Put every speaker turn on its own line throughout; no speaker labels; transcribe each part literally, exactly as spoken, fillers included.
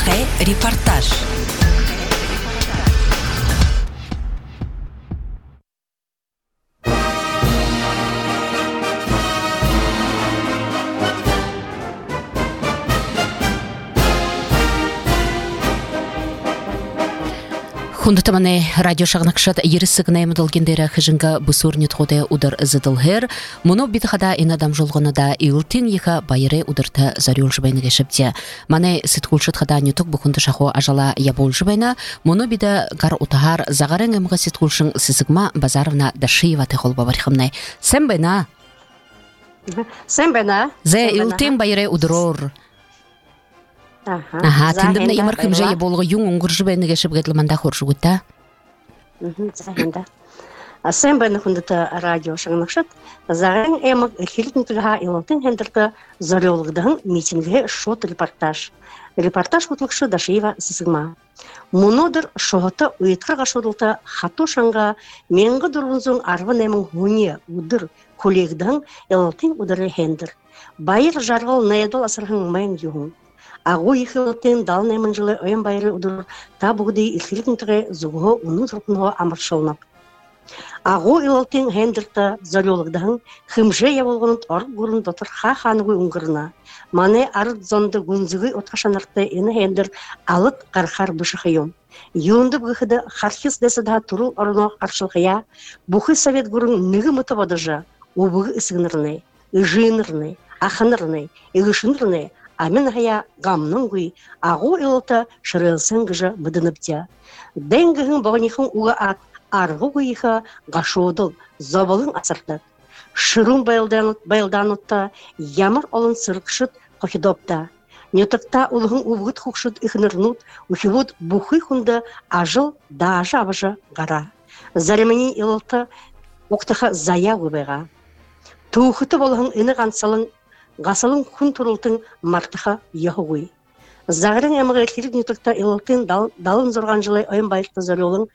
Репортаж. Хундутамане радио шагнакшат ерісігіне мұдылгендері хыжынға бұсурнет ходы удар зыдылғыр. Мұны бітіғада инадам жолғынада иылтин егі байыры удырты зарюл жыбайны кешіпте. Мане сеткулшытқада нютук бұқынды шаху ажала ябол жыбайна, мұны биді гар утағар зағарын әміға сеткулшын сізігма базаровна Дашиева тәқол бавархымнай. Сән байна?
Сән байна?
Зә иылтин байыры удырор. Ага, тіндімді емір кімже болғы юң ұңғыр жыбайны кешіп ғетліманда қоршы күтті?
Зәхенді. Сән байны күндіті радио шаңнақшыт, зағырын әмік үлхеліктің түліға илылтың хендірді зориолығдығын митингі шот репортаж. Репортаж құтлықшы Дашиева сізігма. Мұнодыр шоғыты ұйытқыр ғашырылты хату шаңға менгі дұрғынзың арвын әмін ғуне ұдыр коллегдығын илылтың ұдыры хендір. Байыр жарғыл найадол асырғын мәйін юғын. Ағу ехіліктен далын әмін жылы өйін байыры ұдыр та бұғды үлхеліктің түгі зұғығы оның тұрқынығы амыршылынап. Ағу илылтын хендірті зориолығдығын хымжы яболғынын орық ғырын дотыр ха-ханығы ұңғырына. Мане арыд зонды гүнзігі отқашанырты ені хендір алыт қарқар бұшықайым. Юынды бұғыды хархис дәсіда тұру орыны қаршылғыя, бұқы совет ғырын нүгі мұты бадыжы, обығы ісігініріне, үжиініріне, ақыныріне, үгішініріне, Амин хая гамның гуй, ағу илылты шырылсын гыжы бұдыныпте. Дәңгіғін бағынихын уға ат, арғы гуйыға ғашудыл, зобылың асырдық. Шырын байлдан ұтта, ямыр олын сырқшыт қохидопта. Нетықта ұлығын ұвғыт құқшыт үхінірнут, үхівуд бұхый хүнді ажыл дажы абыжы ғара. Заременен илылты оқтыға зая ғыбайға. Туғыты болығын іні ғансалың Ғасылың күн тұрылтың мартыға ехуғый. Зағырың әміға әлкерік нетікті илылтын далын зорған жылай ойын байықты зориолың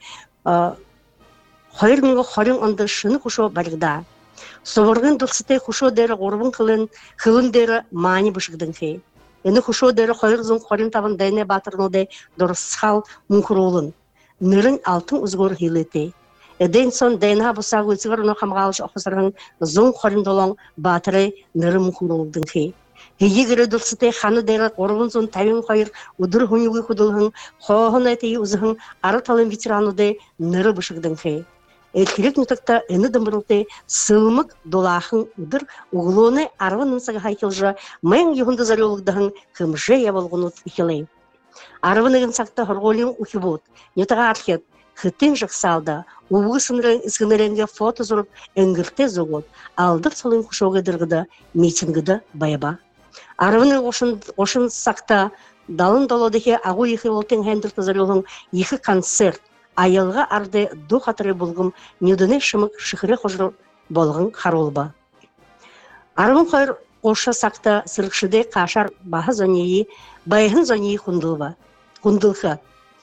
қойыр мүнгі қорын онды шыны құшо барғыда. Собырғын дұлсытай құшо дәрі ғорбын қылын, қылын дәрі мани бұшығдың хей. Әні құшо дәрі қойыр зұн қорын табын дайны батырнудай дұрысқал мұңқыролын. Нырын алтын ұзғыр хейлетей. Эден сон дайна бұсағы өтігір ұны қамғалыш оқысырғын зон қорын долан батырай нырым құнылдың хей. Егері дұлсытай қаны дайры қорғын зон тәуін қойыр ұдыр хүнігі құдылғын, қоғын әйтейі ұзығын ары талын ветераныдай ныры бұшығдың хей. Әлкерек нүтікті әні дымбырылтай сылмық долақын ұдыр ұғылуыны арвын нымсығы хайкелжы мәң еғінді зарелығдығын қымжы ябылғын ұт икелей. Арвын егін сақты ғырғолың ұхибот, нетіға архет, Хытын жақсалда, уғы сынырын ізгінеренге фото зұрып әңгірте зұғыд, алдыр солын құшоғы дырғыда митингіді байба. Арвыны ошын сақта далын долодығы ағу ехі олтын хәндірті зарылың ехі концерт, айылға арды ду қатыры болғым нүдіне шымық шықыры қожыр болғын қаролба. Арвын қойыр ошы сақта сырықшыды қашар бағы зонейі, байғын зонейі құндылға.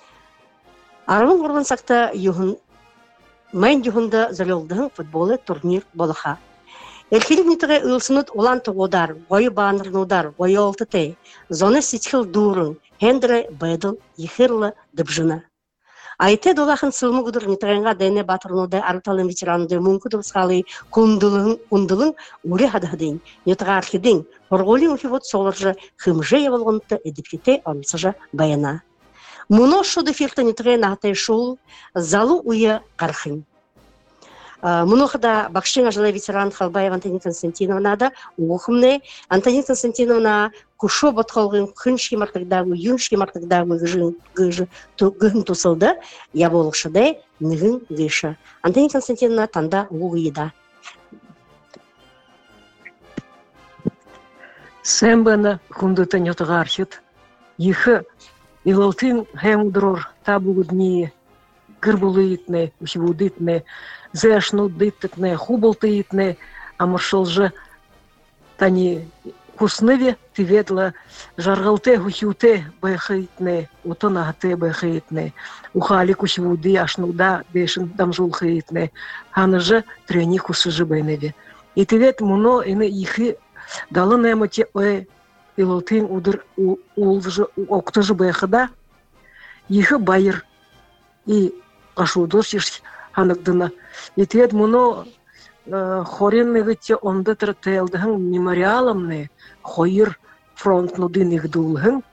Арвын ғырғын сақта юғын, мән юғында зарелдығын футболы турнир болыға. Әлкелік нетіғі ұлсынут олан тұғудар, ғойы бағанырнудар, ғойы олтытай, зоны сетхіл дұрын, хендірі байдыл ехірлі дыбжына. Айты долақын сылмы күдір нетіғанға дәйне батырнудай арыталын ветеранудай мүңкі дұрысқалы құндылың ұре хадығдың, нетіға архидың, ғырғолың ұхивот солыржы хымжы еволғынты әдіпкетай орынсыжы баяна. Мұны шуды ферті нетіғен ағытай шул залу ұйы қарқын. Мұны қыда бақшың ажылай ветеран Халбаев Антонин Константиновна да ұғымны Антонин Константиновна күшо бұтқалғын күн шкемартығдағы, юн шкемартығдағы ғын тұсылды, яболықшыдай нығын ғышы. Антонин Константиновна танда ұғыйда.
Сән бәні күндіті нетіға архет. Ехі Илалтын хэмудрор табугудни гырбулы итне, ухивуды итне, зэшнуды итне, хубалты итне, амыршылжы тани кусныве тиветла жаргалте хухиуте байхы итне, утын ағыте байхы итне, ухали кухивуды ашнуда бешін дамжулхы итне, ханыжы трени кусыжы байневе. И тивет муно ины ихи далын эмоте ой илотын удыр улжы октыжы бэхда ихы байыр и гашудор шиш ханагдына итет муно хореннегите онда тертелдың мемориалымны хойыр фронтнудын игдулхын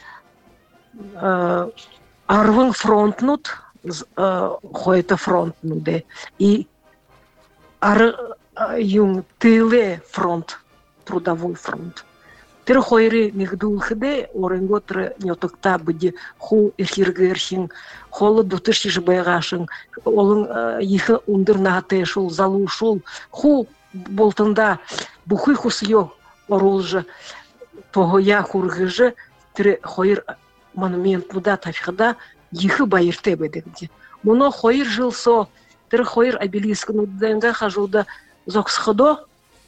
арвын фронтнут хойта фронтнуде и ар юн тыле фронт трудовой фронт тер хойры мигдулхыде оренготре нётокта быди ху эхиргершин холы дутышиш байгашын олын ихы ундырнаты шул залу шул ху болтында бухы хусё орулжы тогоя хургыжы тер хойр монумент муда тафхада ихы байырте бедегди муно хойр жылсо тер хойр обелиск нуденга хажуда зоксходо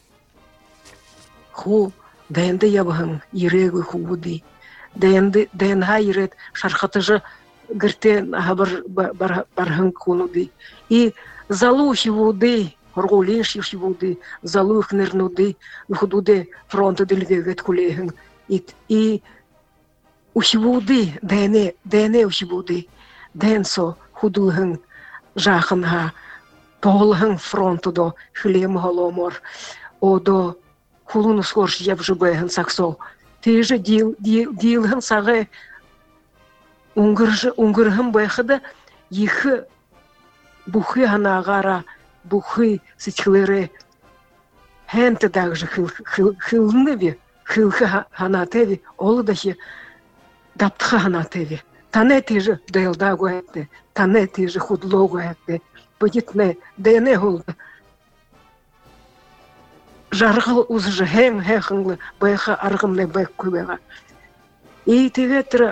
ху дэнде ябхан ирэгы хубуди дэнде дэн хайрет шархатыжы гэртен хабар бархан кунуди и залухи вуди хорголиш юшивуди залух нернуди худуде фронта делгегет кулехин и и ушивуди дэне дэне ушивуди дэнсо худулхин жаханха полхин фронтудо хлем холомор одо хулуну скорш явжыбэхэн саксо тыжы дил дилхэн сагы унгыржы унгырхэн бэхыда ихы бухы ханагара бухы сычхлэрэ хэнты дагжы хылныве хылхы ханатеви олыдахи даптха ханатеви тане тыжы дэлдагуэтте тане тыжы худлогуэтте быдитне дэне холда жаргыл узжы хэм хэхынлы байха аргымны бэк күбэга и теветр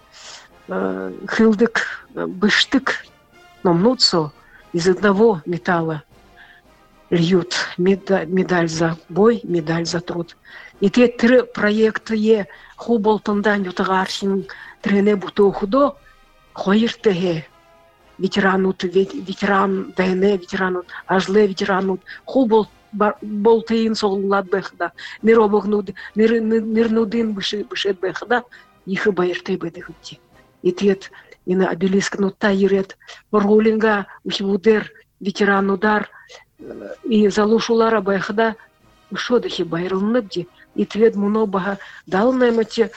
хылдык быштык намнуцо из одного металла льют медаль за бой, медаль за труд. И те три проекта е хуболтандан ютагаршин трене буту худо хойртеге ветеранут ветеран дэне ветеранут ажле ветеранут хубол болтейн соллад бэхда миробогнуд мирнудин быши бышет бэхда ихы байрте бэдэгти. И тет ина обелиск нутта ирет ролинга ухивудер ветеран удар и залушулара бэхда шодахи байрылныбди и твед мунобага дал наймате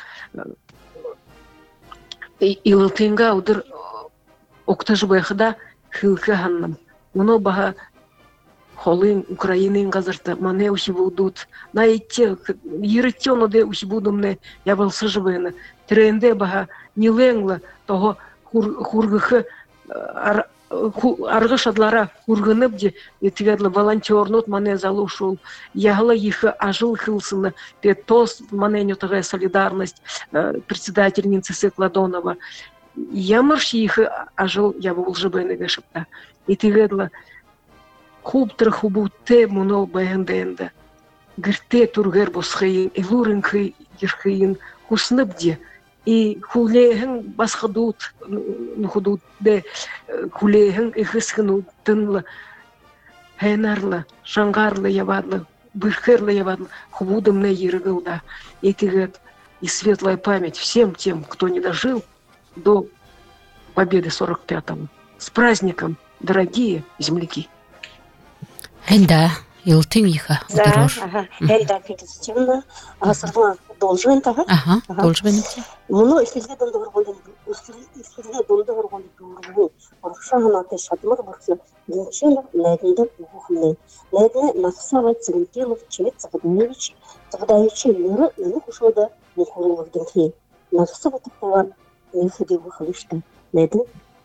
и лтинга удыр октаж бэхда хылка ханнам мунобага холын Украинын газарта мане ухивудут найти иреттёно де ухивудумне ябылсы жыбыны тренде бага нилеңла того хургыхы аргыш адлара хургынып де этведлы волонтёрнут мане залушул ягла их ажыл хылсыны петос мане нютага солидарность председательницы Секладонова ямырш их ажыл ябыл жыбыны гешипта этведла Хубтыр хубутте муно баянденда. Гырте тургер босхайын, илурынкы ерхайын хусныбде. И хулехэн басхадут, нухудут де хулехэн ихысхыну тынлы, хэнарлы, шангарлы явадлы, бырхерлы явадлы, хубудымны ерыгылда. И тигет, и светлая память всем тем, кто не дожил до победы сорок пятого. С праздником, дорогие земляки!
Энда, илтин иха удырор.
Ага, энда китичимна, асырла должен тага.
Ага, должен.
Муну исследовать дондор исследовать дондор гондор. Оршана те шатмар барса, динчена лединда бухне. Ледне насава центилов чевет цагдневич, цгдаючи лыры наны хушода нехурулов динхи. Насава такова нехиди выхлышта. Ледин.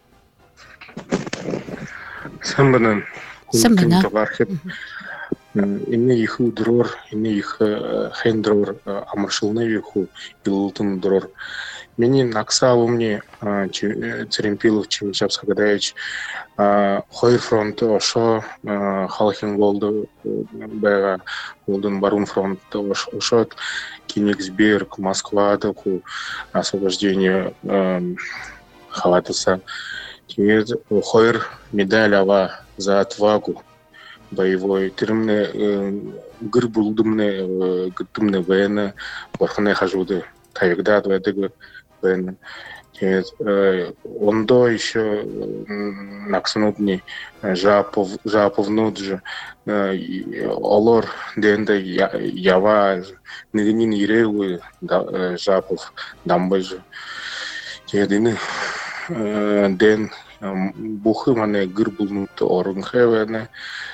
Самбанан.
Самбана.
Инне их удрор, инне их хендрор амаршылны виху илутын дрор. Мени накса умне Церемпилов Чемичап Сагадаевич хойр фронты ошо халхин голду бэга голдун барун фронты ошо Кенигсберг, Москва таку освобождение халатыса. Теперь хойр медаль ава за отвагу боевой. Тирмне гыр булдымны гыттымны бэна борхны хажуды тайгда двэдэг бэна ондо еще наксынудни жапов жаповнуджи олор денде ява нигнин иревы жапов дамбыжы едины ден бухы мане гыр булнут орун хевене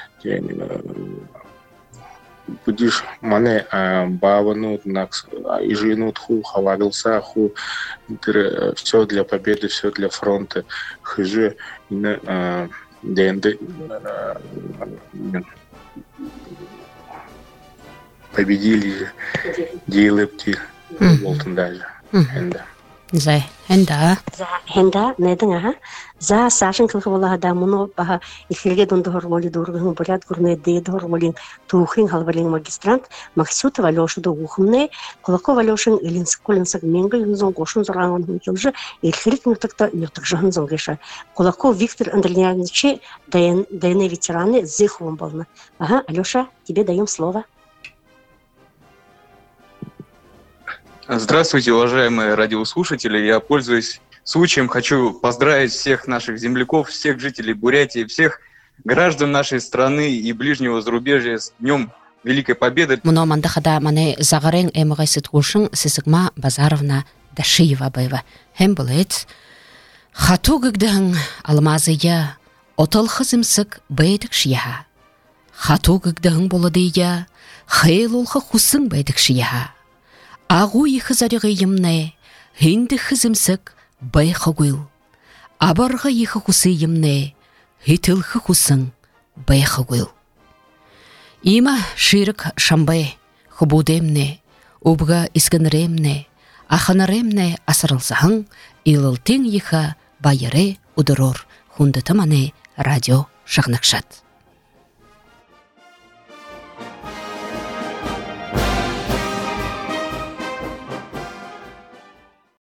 будешь мане баванут накс ижинут ху хавадился ху все для победы, все для фронта хыжы денде победили дейлепти болтун даже
Зай, хенда.
За хенда неден аха. За сашин кылгы бола да муну баха ихилге дунду хорволи дургын бурят гурне де дорволин тухин халвалин магистрант Максютова Лёша духумне Кулакова Лёшин Илинск Колинск Менгел зон гошун зоранган хунчулжы ихилик нутакта нутакжан зонгеша. Кулаков Виктор Андреевич ДН ДН ветераны зыхвом болна. Ага, Алёша, тебе даем слово.
Здравствуйте, уважаемые радиослушатели. Я, пользуясь случаем, хочу поздравить всех наших земляков, всех жителей Бурятии, всех граждан нашей страны и ближнего зарубежья с Днем Великой Победы.
Муно мандахада мане загарен эмгайсет гушин Сисыгма Базаровна Дашиева байва. Hem болет хату гыгдан алмазыя отал хызымсык бэйдик шияха. Хату гыгдан боладыя хейлулха хусын бэйдик шияха. Агу ихы зарығы емне, хинді хызымсік байқы гүл. Абарға ихы хусы емне, хитілхы хусын байқы гүл. Има ширік шамбай, хубудемне, убға искінремне, аханаремне асырылсағын, илылтен ихы байыры удырор хундытымане радио шағнықшат.